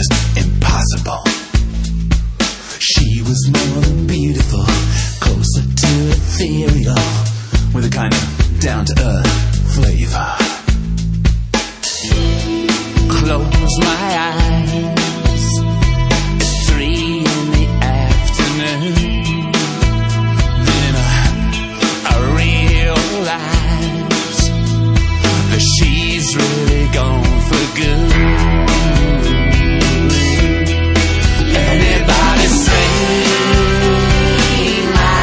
just impossible. She was more than beautiful, closer to ethereal, with a kind of down-to-earth flavor. Close my eyes, it's 3 in the afternoon. Then I realize that she's really gone for good. Anybody sing my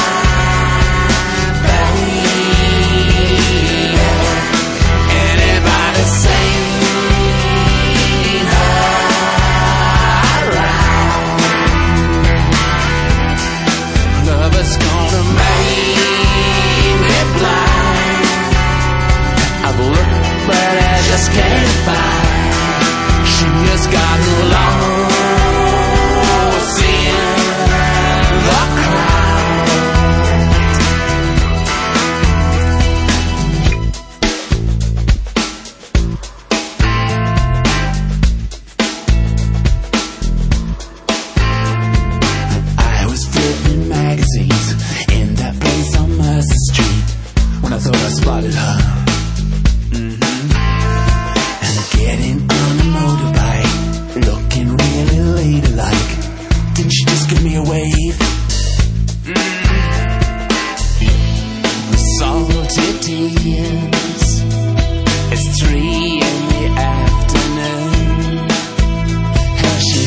baby? Anybody sing her around? Love is gonna make me blind. I've looked but I just can't find. She has gotten lost in the crowd. I was flipping magazines in that place on Mercer Street when I thought I spotted her. And getting on a motorbike, looking really ladylike. Didn't she just give me a wave? The salty tears. It's 3 in the afternoon. Has she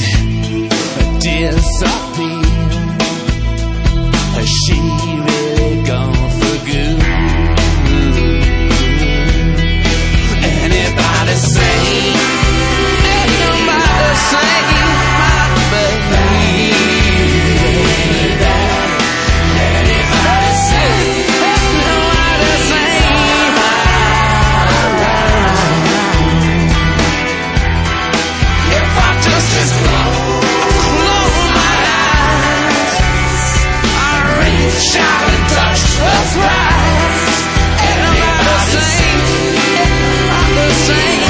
disappeared? Has she really gone for good? Anybody sing? Anybody sing my baby? Anybody sing? Anybody sing my around? If I just close my eyes, I reach out and touch the prize. Anybody sing? Anybody sing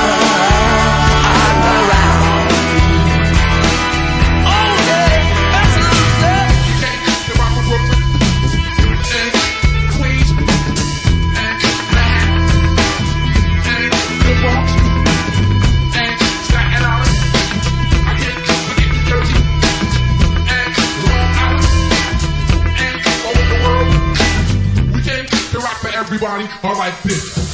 around? Oh yeah, that's love. The rock from Brooklyn, and Queens, and Manhattan, and the Bronx, and Staten Island. I get dirty, and Long Island, and all over the world. We came to rock for everybody, all like this.